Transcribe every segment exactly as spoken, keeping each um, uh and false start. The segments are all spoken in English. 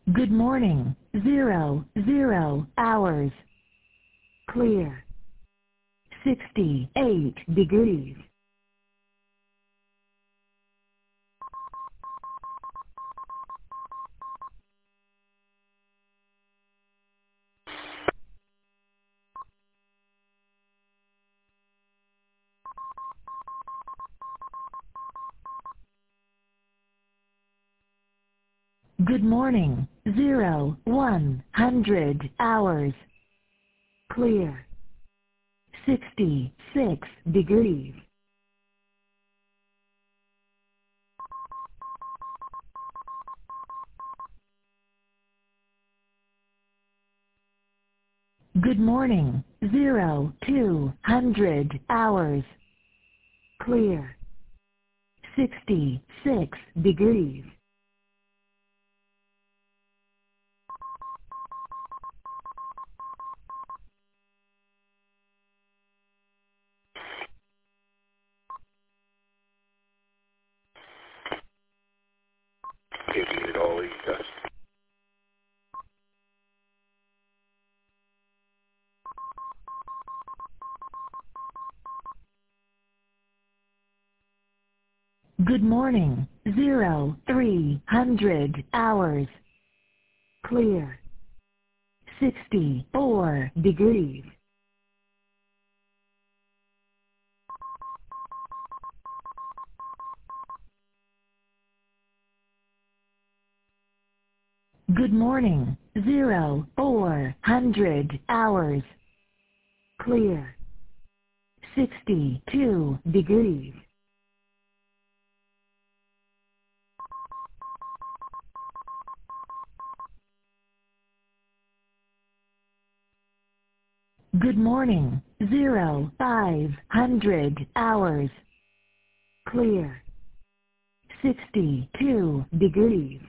Good morning. Zero, zero hours. Clear. sixty-eight degrees. Good morning. Zero, one hundred hours. Clear. sixty-six degrees. Good morning. Zero, two hundred hours. Clear. sixty-six degrees. Giving it all he does. Good morning. Zero, three hundred hours. Clear. sixty-four degrees. Good morning. Zero, four hundred hours. Clear. sixty-two degrees. Good morning. Zero, five hundred hours. Clear. sixty-two degrees.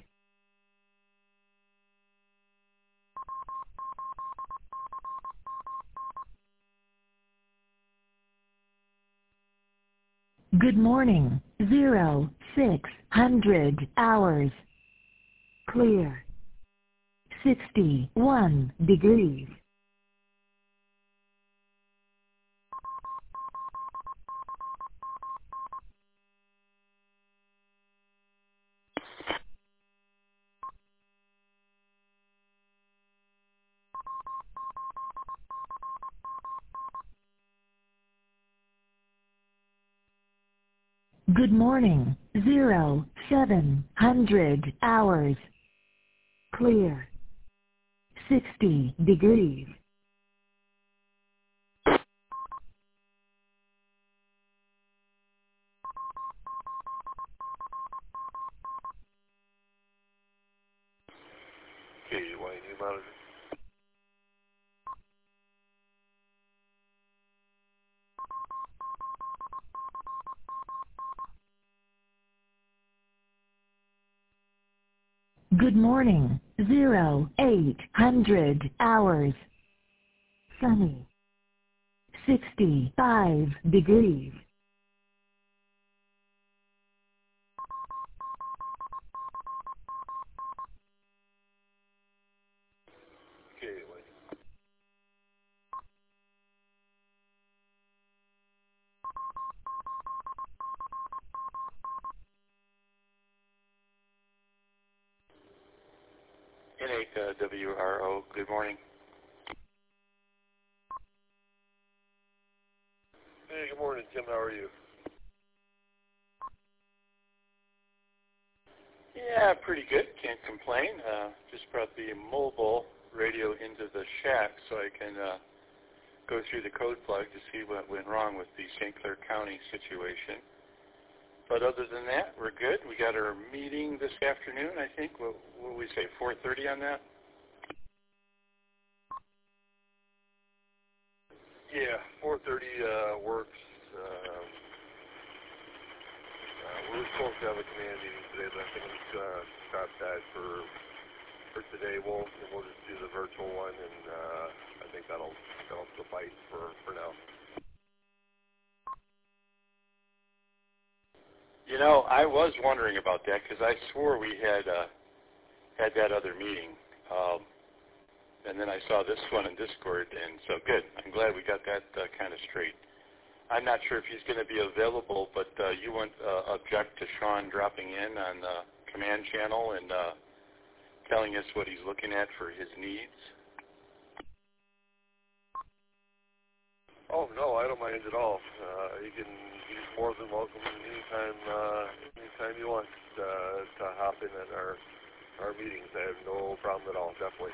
Good morning. Zero, six hundred hours. Clear. sixty-one degrees. Good morning. Zero, seven hundred hours. Clear. sixty degrees. Okay, you want any monitor? Good morning. Zero, eight hundred hours. Sunny. sixty-five degrees. Okay, wait. N eight W R O, good morning. Hey, good morning, Tim. How are you? Yeah, pretty good. Can't complain. Uh, just brought the mobile radio into the shack so I can uh, go through the code plug to see what went wrong with the Saint Clair County situation. But other than that, we're good. We got our meeting this afternoon, I think. What what we say, four thirty on that? Yeah, four thirty uh, works. Uh, uh, we're supposed to have a command meeting today, but I think I'm just going to scrap that for for today. We'll we'll just do the virtual one, and uh, I think that'll that'll suffice for for now. You know, I was wondering about that because I swore we had uh, had that other meeting. Um, and then I saw this one in Discord, and so good. I'm glad we got that uh, kind of straight. I'm not sure if he's going to be available, but uh, you wouldn't uh, object to Sean dropping in on the command channel and uh, telling us what he's looking at for his needs? Oh, no, I don't mind at all. Uh, you can, he's more than welcome anytime, uh, anytime you want uh, to hop in at our, our meetings. I have no problem at all, definitely.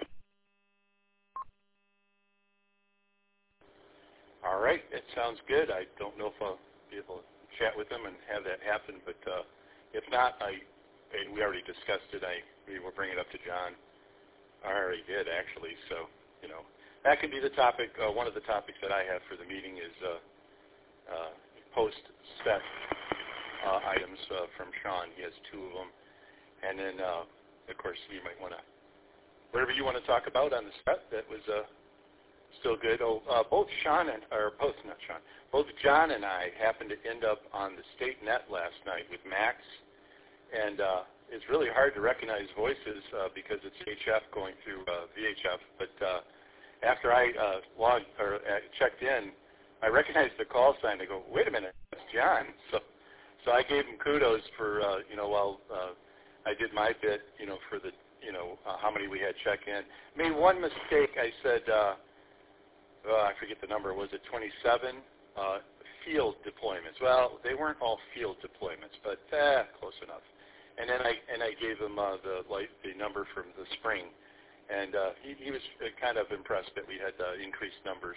All right, it sounds good. I don't know if I'll be able to chat with him and have that happen, but uh, if not, I, I we already discussed it. I we will bring it up to John. I already did, actually, so, you know. That could be the topic. Uh, one of the topics that I have for the meeting is uh, uh, post-set uh, items uh, from Sean. He has two of them. And then, uh, of course, you might want to, whatever you want to talk about on the set, that was uh, still good. Oh, uh, both Sean and, or both, not Sean, both John and I happened to end up on the state net last night with Max. And uh, it's really hard to recognize voices uh, because it's H F going through uh, V H F. But uh, after I uh, logged or uh, checked in, I recognized the call sign. I go, wait a minute, that's John. So, so I gave him kudos for uh, you know while uh, I did my bit, you know, for the you know uh, how many we had check in. Made one mistake. I said, uh, uh, I forget the number. Was it twenty-seven uh, field deployments? Well, they weren't all field deployments, but eh, close enough. And then I and I gave him uh, the like the number from the spring. And uh, he, he was kind of impressed that we had uh, increased numbers.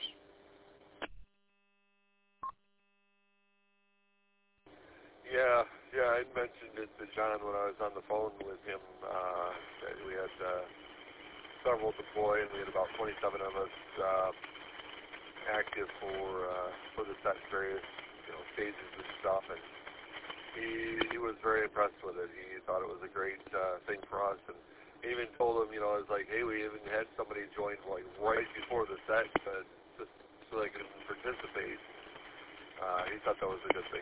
Yeah, yeah, I mentioned it to John when I was on the phone with him uh, that we had uh, several deploy, and we had about twenty-seven of us uh, active for uh, for the set various you know stages and stuff, and he he was very impressed with it. He thought it was a great uh, thing for us, and I even told him, you know, I was like, hey, we even had somebody join like right before the set, uh, just so they could participate. Uh, he thought that was a good thing.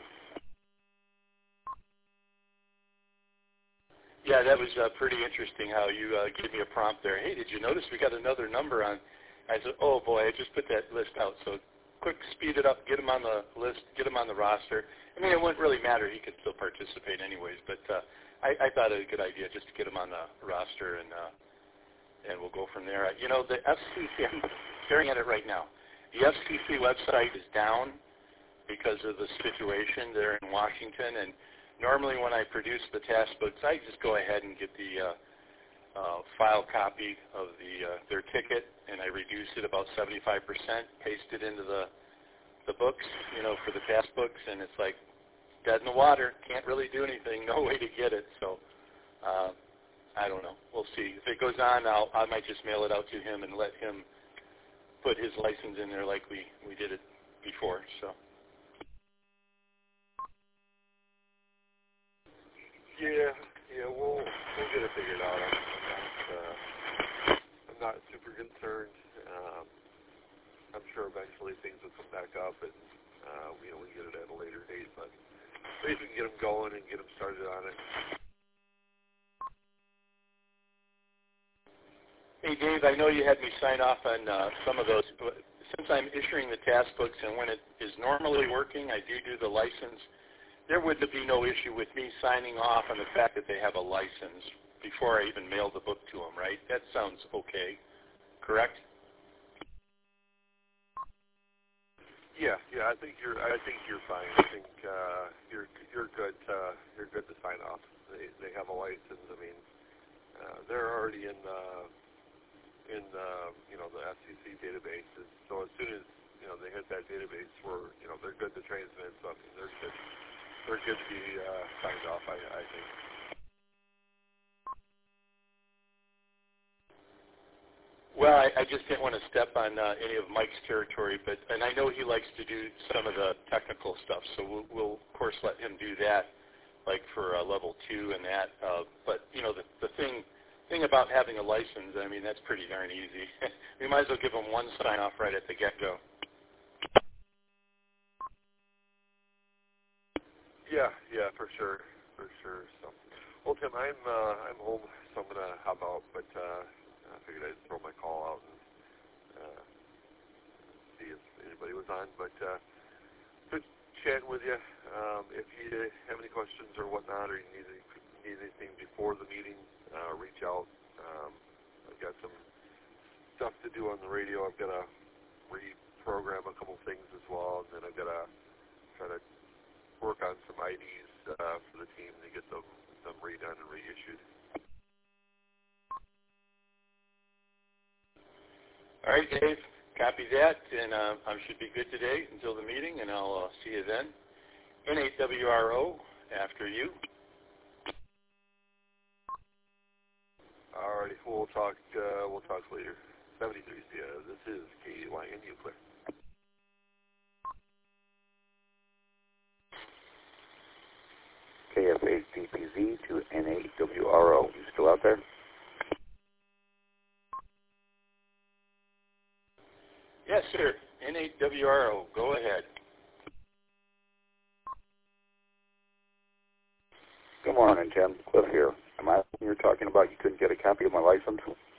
Yeah, that was uh, pretty interesting how you uh, gave me a prompt there. Hey, did you notice we got another number on? I said, oh boy, I just put that list out. So quick, speed it up, get him on the list, get him on the roster. I mean, it wouldn't really matter. He could still participate anyways, but uh, I, I thought it was a good idea just to get him on the roster, and uh, and we'll go from there. You know, the F C C, I'm staring at it right now. The F C C website is down because of the situation there in Washington, and normally when I produce the task books, I just go ahead and get the uh, uh, file copy of the uh, their ticket, and I reduce it about seventy-five percent, paste it into the the books, you know, for the task books, and it's like dead in the water. Can't really do anything. No way to get it. So uh, I don't know. We'll see. If it goes on, I'll, I might just mail it out to him and let him put his license in there like we, we did it before. So. Yeah, yeah, we'll we'll get it figured out. I'm, I'm not uh, I'm not super concerned. Um, I'm sure eventually things will come back up, and uh, you know we get it at a later date, but. At least we can get them going and get them started on it. Hey, Dave, I know you had me sign off on uh, some of those. But since I'm issuing the task books and when it is normally working, I do do the license, there would be no issue with me signing off on the fact that they have a license before I even mail the book to them, right? That sounds okay, correct? Yeah, yeah, I think you're. I think you're fine. I think uh, you're you're good. Uh, you're good to sign off. They they have a license. I mean, uh, they're already in the in the you know the F C C databases. So as soon as you know they hit that database, where you know they're good to transmit stuff. And they're good. They're good to be uh, signed off. I, I think. Well, I, I just didn't want to step on uh, any of Mike's territory, but and I know he likes to do some of the technical stuff, so we'll, we'll of course let him do that, like for uh, level two and that. Uh, but you know, the, the thing thing about having a license, I mean, that's pretty darn easy. We might as well give him one sign off right at the get-go. Yeah, yeah, for sure, for sure. So, well, Tim, I'm uh, I'm home, so I'm gonna pop out, but uh, I figured I'd throw my call out and uh, see if anybody was on. But uh, good chatting with you. Um, if you have any questions or whatnot, or you need, need anything before the meeting, uh, reach out. Um, I've got some stuff to do on the radio. I've got to reprogram a couple things as well, and then I've got to try to work on some I Ds uh, for the team to get them, them redone and reissued. All right, Dave, copy that, and uh, I should be good today until the meeting, and I'll uh, see you then. N eight W R O, after you. All righty, we'll talk, uh, we'll talk later. seventy-three C I A, this is K E Y N Nuclear. K F eight D P Z to N eight W R O. You still out there? Yes, sir. N eight W R O. Go ahead. Good morning, Tim. Cliff here. Am I you were talking about you couldn't get a copy of my license?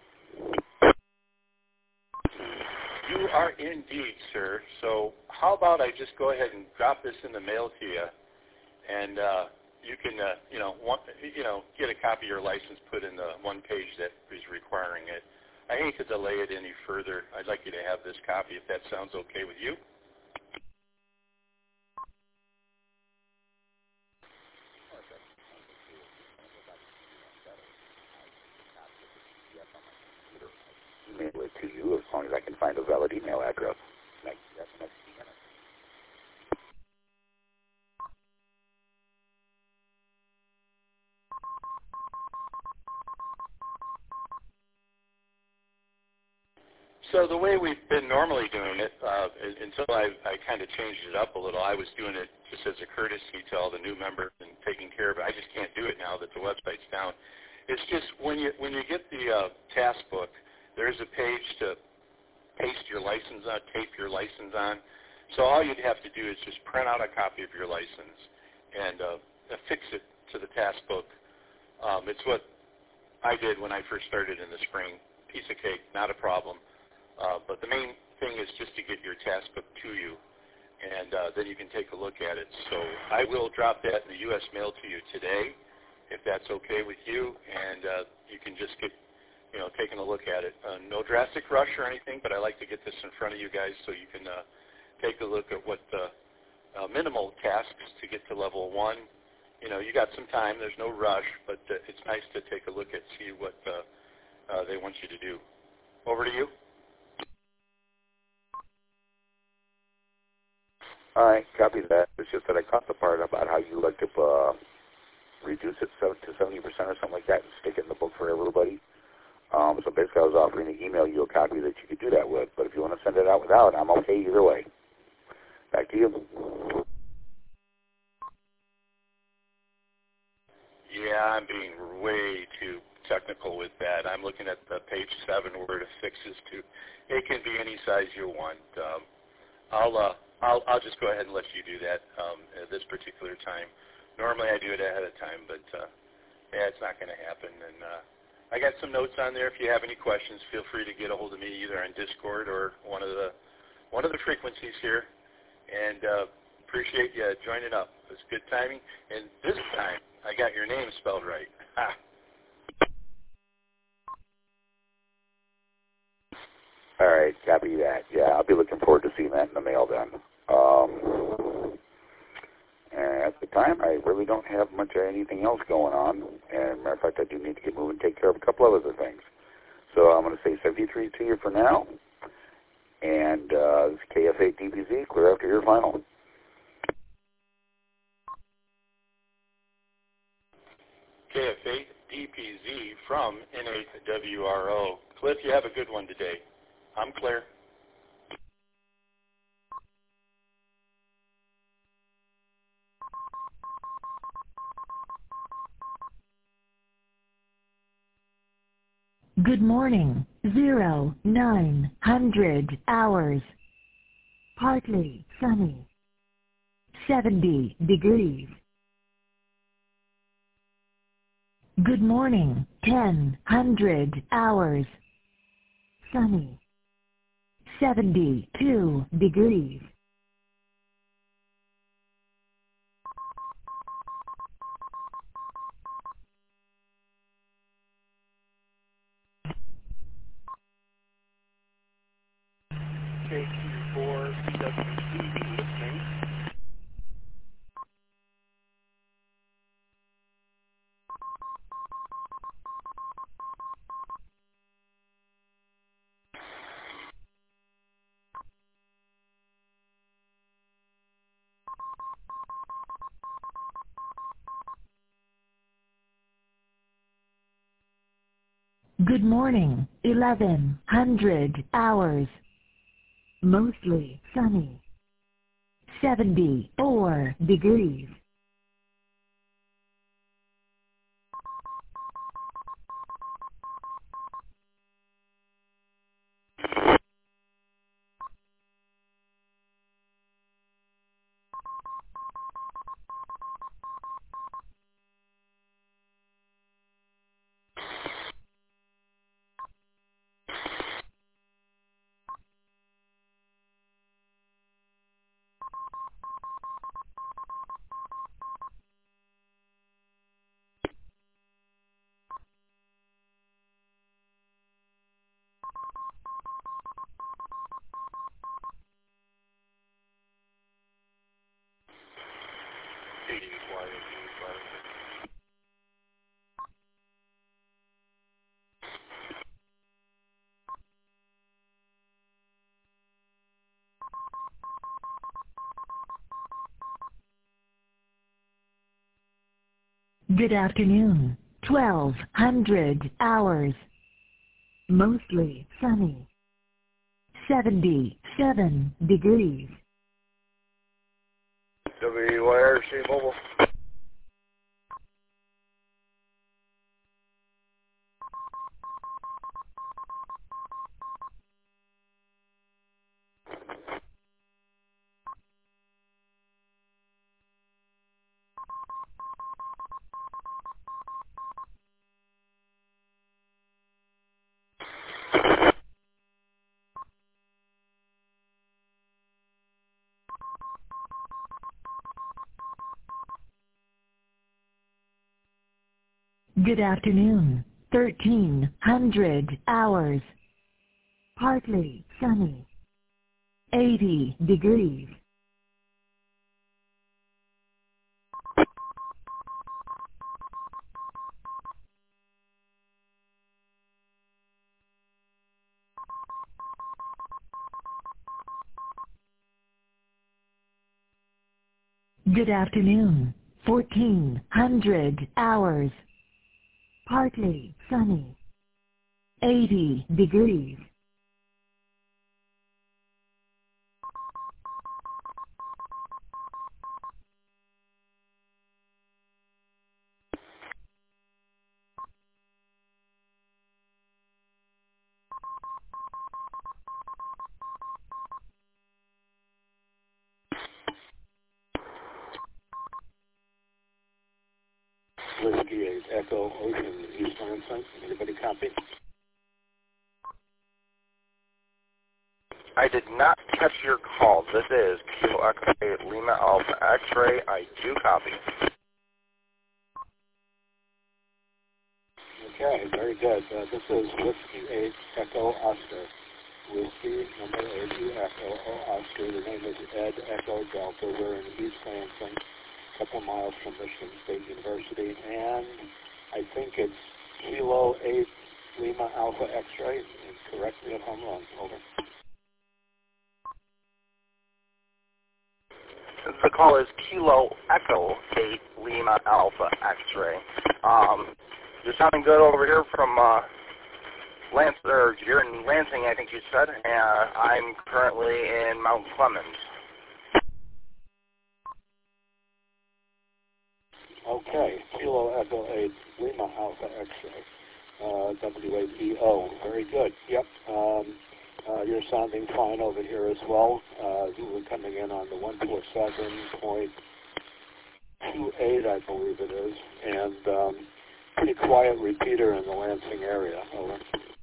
You are indeed, sir. So how about I just go ahead and drop this in the mail to you, and uh, you can, uh, you know, want, you know, get a copy of your license put in the one page that is requiring it. I hate to delay it any further. I'd like you to have this copy if that sounds okay with you. Email it to you as long as I can find a valid email address. Next, that's next minute. So the way we've been normally doing it, uh, until I, I kind of changed it up a little, I was doing it just as a courtesy to all the new members and taking care of it. I just can't do it now that the website's down. It's just when you when you get the uh, task book, there's a page to paste your license on, tape your license on. So all you'd have to do is just print out a copy of your license and uh, affix it to the task book. Um, it's what I did when I first started in the spring. Piece of cake, not a problem. Uh, but the main thing is just to get your task book to you, and uh, then you can take a look at it. So I will drop that in the U S mail to you today, if that's okay with you, and uh, you can just get, you know, taking a look at it. Uh, no drastic rush or anything, but I like to get this in front of you guys so you can uh, take a look at what the uh, minimal tasks to get to level one. You know, you got some time. There's no rush, but uh, it's nice to take a look at, see what uh, uh, they want you to do. Over to you. All right, copy that. It's just that I caught the part about how you like to uh, reduce it to seventy percent or something like that and stick it in the book for everybody. Um, so basically I was offering to email you a copy that you could do that with, but if you want to send it out without, I'm okay either way. Back to you. Yeah, I'm being way too technical with that. I'm looking at the page seven where it affixes to. It can be any size you want. Um, I'll, uh, I'll I'll just go ahead and let you do that um, at this particular time. Normally I do it ahead of time, but uh, yeah, it's not going to happen. And uh, I got some notes on there. If you have any questions, feel free to get a hold of me either on Discord or one of the one of the frequencies here. And uh, appreciate you joining up. It was good timing. And this time I got your name spelled right. Ha. All right, copy that. Yeah, I'll be looking forward to seeing that in the mail then. Um, and at the time, I really don't have much of anything else going on. And matter of fact, I do need to get moving and take care of a couple of other things. So I'm going to say seventy-three to you for now. And uh, this is K F eight D P Z, clear after your final. K F eight D P Z from N eight W R O. Cliff, you have a good one today. I'm clear. Good morning. Zero, nine hundred hours. Partly sunny. seventy degrees. Good morning. ten hundred hours. Sunny. seventy-two degrees. K two four C W C listening. Good morning, eleven hundred hours. Mostly sunny. seventy-four degrees. eighty quiet, eighty quiet. Good afternoon, twelve hundred hours. Mostly sunny. seventy-seven degrees. W Y R C Mobile. Good afternoon, thirteen hundred hours. Partly sunny. eighty degrees. Good afternoon, fourteen hundred hours. Partly sunny. eighty degrees. Whiskey eight Echo Ocean East Lansing. Anybody copy? I did not catch your call. This is Kilo Echo eight Lima Alpha X-Ray. I do copy. Okay, very good. Uh, this is Whiskey eight Echo Oscar. Whiskey number eight Echo Oscar. The name is Ed Echo Delta. We're in East Lansing, a couple miles from Michigan State University, and I think it's Kilo eight Lima Alpha X-Ray. And correct me if I'm wrong. Over. The call is Kilo Echo eight Lima Alpha X-Ray. Um, you're sounding good over here from uh, Lance, or you're in Lansing, I think you said, and I'm currently in Mount Clemens. Okay, Kilo Echo eight Lima Alpha X-Ray, uh, W A B O. Very good. Yep. Um, uh, you're sounding fine over here as well. Uh, you were coming in on the one forty-seven point two eight, I believe it is, and um, pretty quiet repeater in the Lansing area. Over.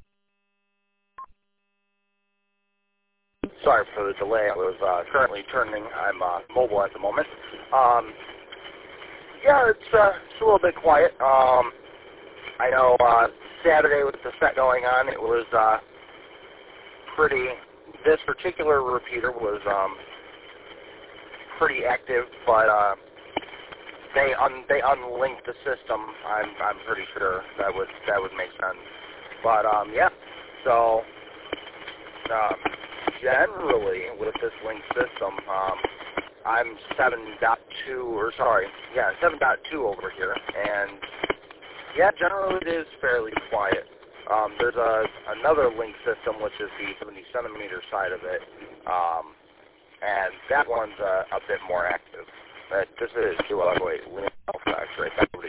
Sorry for the delay. I was uh, currently turning. I'm uh, mobile at the moment. Um, yeah, it's, uh, it's a little bit quiet. Um, I know uh, Saturday with the set going on, it was uh, pretty. This particular repeater was um, pretty active, but uh, they un, they unlinked the system. I'm I'm pretty sure that would that would make sense. But um, yeah, so. Um, Generally, with this linked system, um, I'm seven point two, or sorry, yeah, seven point two over here, and yeah, generally it is fairly quiet. Um, there's a another linked system, which is the seventy centimeter side of it, um, and that one's a, a bit more active. But this is well, wait, link alpha X-ray.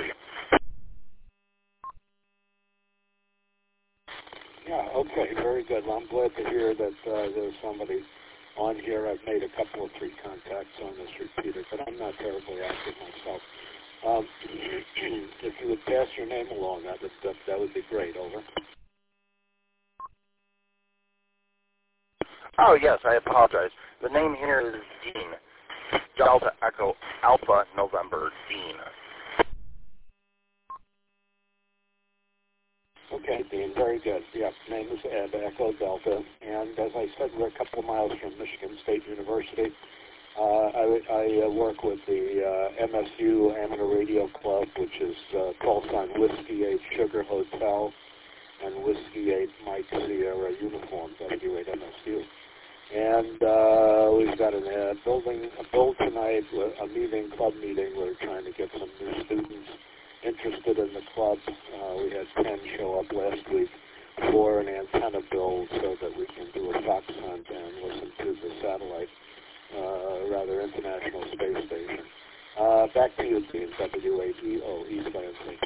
Yeah, okay, very good. Well, I'm glad to hear that uh, there's somebody on here. I've made a couple of three contacts on this repeater, but I'm not terribly active myself. Um, if you would pass your name along, that would, that, that would be great. Over. Oh, yes, I apologize. The name here is Dean. Delta Echo Alpha November Dean. Okay, Dean, very good. Yeah, name is Ed, Echo Delta, and as I said, we're a couple of miles from Michigan State University. Uh, I, I uh, work with the uh, M S U Amateur Radio Club, which is uh, call sign Whiskey eight Sugar Hotel and Whiskey eight Mike Sierra Uniform, W eight M S U. And uh, we've got an, uh, building, a build tonight, a meeting, club meeting. We're trying to get some new students interested in the club. Uh, we had ten show up last week for an antenna build so that we can do a Fox hunt and listen to the satellite, uh, rather international space station. Uh, back to you, Dean, W eight E O, East Lansing.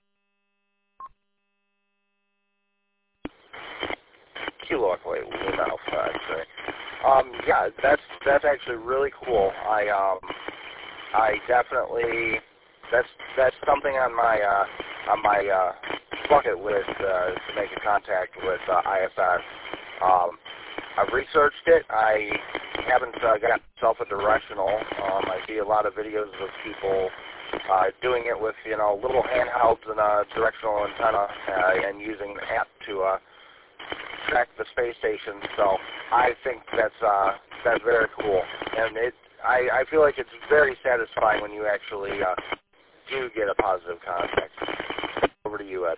Kilo Echo Lima Alpha X-ray. Um, yeah, that's that's actually really cool. I um, I definitely. That's that's something on my uh, on my uh, bucket list uh, to make a contact with uh, I F S. Um, I've researched it. I haven't uh, got myself a directional. Um, I see a lot of videos of people uh, doing it with you know little handhelds and a directional antenna uh, and using an app to uh, track the space station. So I think that's uh, that's very cool, and it I, I feel like it's very satisfying when you actually uh, do get a positive contact. Over to you, Ed.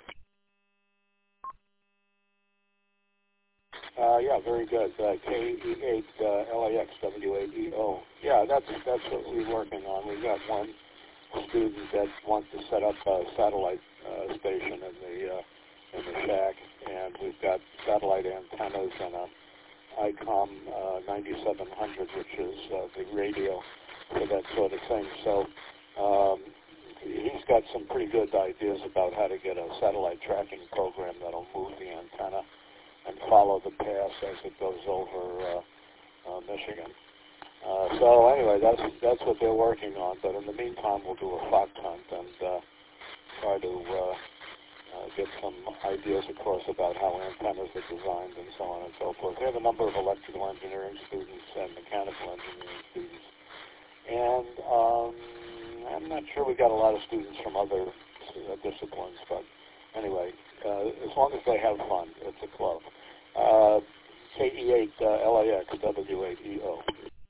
Uh, yeah, very good. Uh, K E eight uh, L A X W eight E O. Yeah, that's that's what we're working on. We've got one student that wants to set up a satellite uh, station in the uh, in the shack, and we've got satellite antennas and a I COM uh, ninety-seven hundred, which is uh, the radio for that sort of thing. So. Um, He's got some pretty good ideas about how to get a satellite tracking program that'll move the antenna and follow the pass as it goes over uh, uh, Michigan. Uh, so anyway, that's that's what they're working on. But in the meantime, we'll do a fox hunt and uh, try to uh, uh, get some ideas, of course, about how antennas are designed and so on and so forth. We have a number of electrical engineering students and mechanical engineering students, and um, I'm not sure we got a lot of students from other uh, disciplines, but anyway, uh, as long as they have fun, it's a club. Uh, K E eight uh, L A X W eight E O.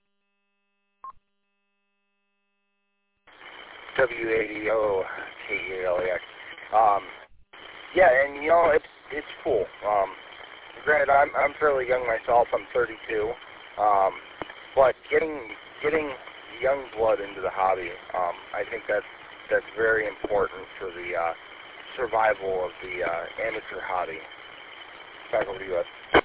W eight E O K E L A X. Um, yeah, and you know it's it's cool. Um, granted, I'm I'm fairly young myself. I'm thirty-two, um, but getting getting young blood into the hobby, um, I think that's that's very important for the uh, survival of the uh, amateur hobby. Back over to you, Ed.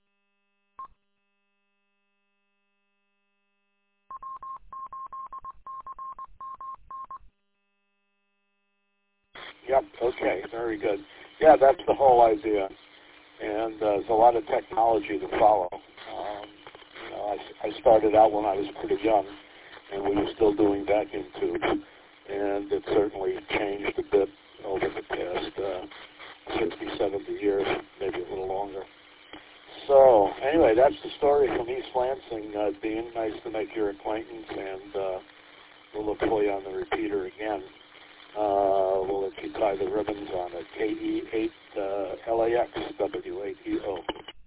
Yep, okay, very good. Yeah, that's the whole idea. And uh, there's a lot of technology to follow. Um, you know, I, I started out when I was pretty young, and we were still doing vacuum tubes. And it certainly changed a bit over the past uh, sixty, seventy years, maybe a little longer. So, anyway, that's the story from East Lansing, uh, Dean. Nice to make your acquaintance, and uh, we'll look for you on the repeater again. Uh, we'll let you tie the ribbons on it. K E eight uh, L A X W eight E O.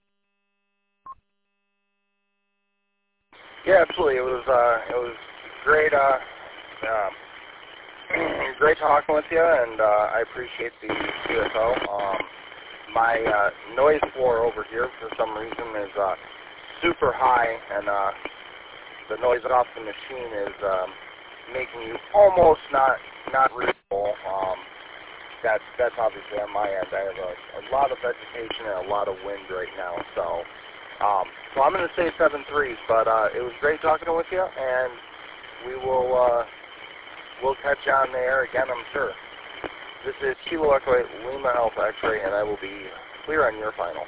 Yeah, absolutely. It was uh, it was great. Uh, uh, great talking with you, and uh, I appreciate the U S O. Um, my uh, noise floor over here, for some reason, is uh, super high, and uh, the noise off the machine is um, making you almost not not readable. Um, that's that's obviously on my end. I have a, a lot of vegetation and a lot of wind right now, so. Um, so I'm going to say seven threes, but uh, it was great talking with you, and we will uh, we'll catch you on the air again, I'm sure. This is Kilo Echo eight Lima Alpha X-Ray, and I will be clear on your final.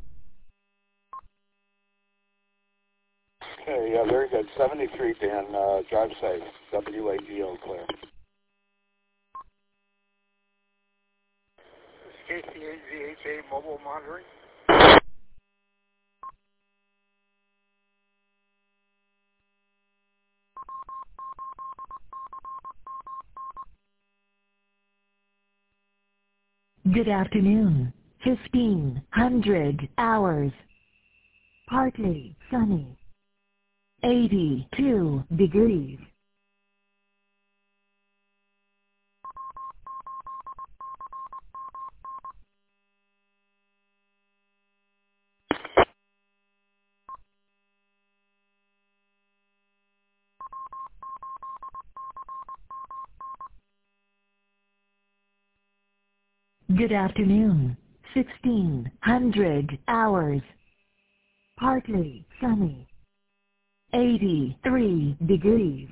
Okay, yeah, very good. seventy-three, Dan. Uh, drive safe. W eight E O clear. K C eight Z H A mobile monitoring. Good afternoon. fifteen hundred hours. Partly sunny. eighty-two degrees. Good afternoon. sixteen hundred hours. Partly sunny. eighty-three degrees.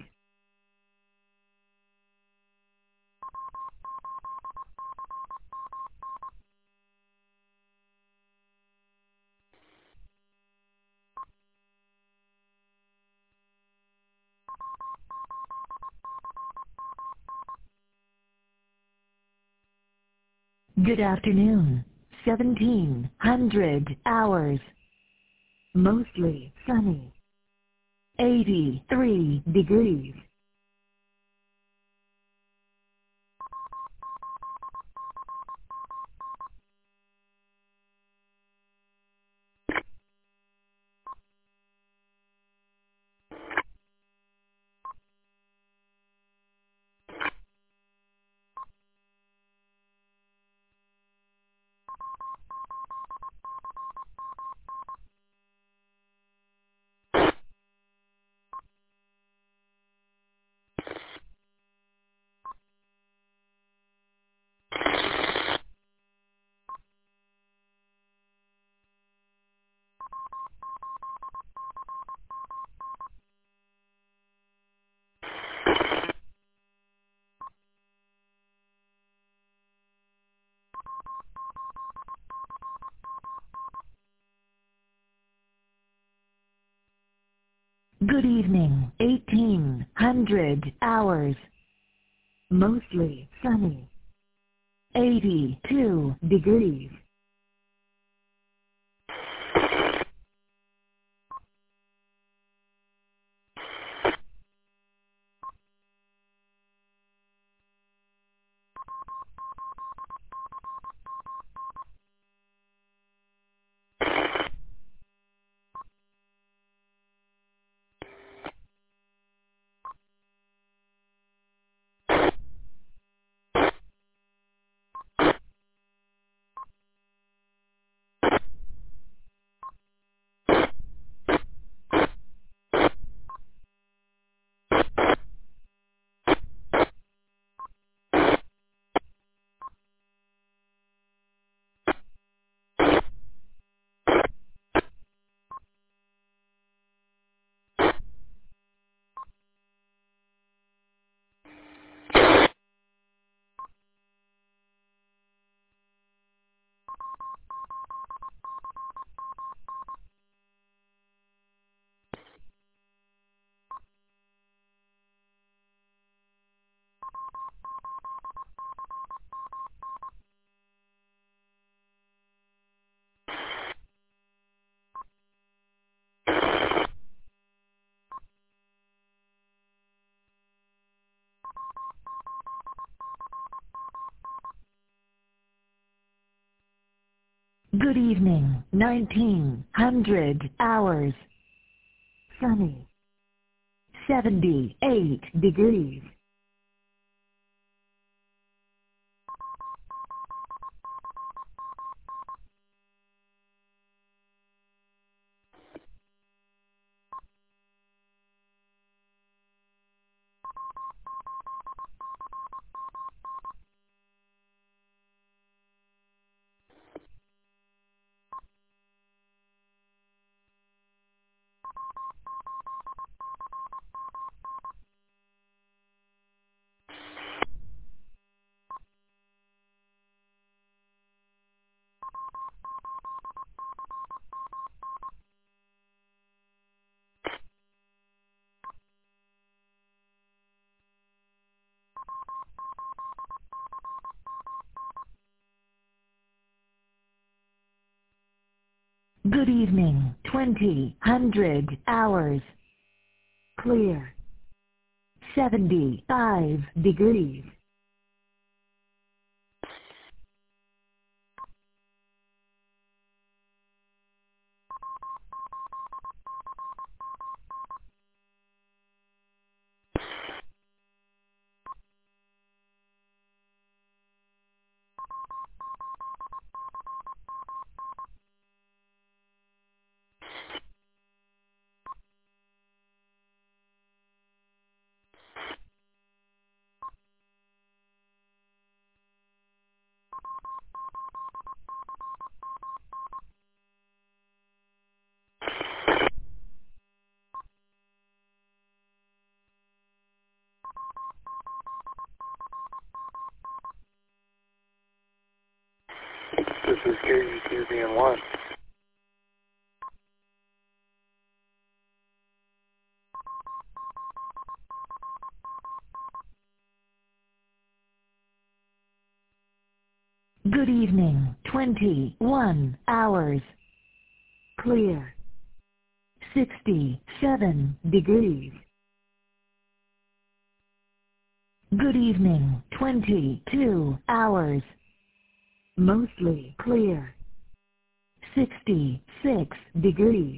Good afternoon. seventeen hundred hours. Mostly sunny. eighty-three degrees. Good evening. eighteen hundred hours. Mostly sunny. eighty-two degrees. Good evening, nineteen hundred hours. Sunny. seventy-eight degrees. Good evening, twenty hundred hours. Clear. seventy-five degrees. This is K U T V N one. Good evening, twenty-one hours. Clear. sixty-seven degrees. Good evening, twenty-two hours. Mostly clear. sixty-six degrees.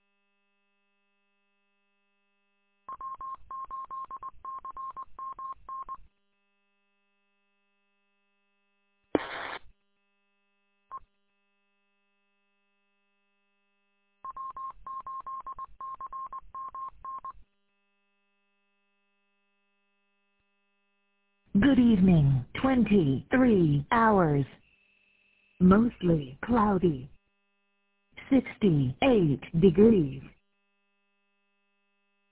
Good evening, twenty-three hours. Mostly cloudy. sixty-eight degrees.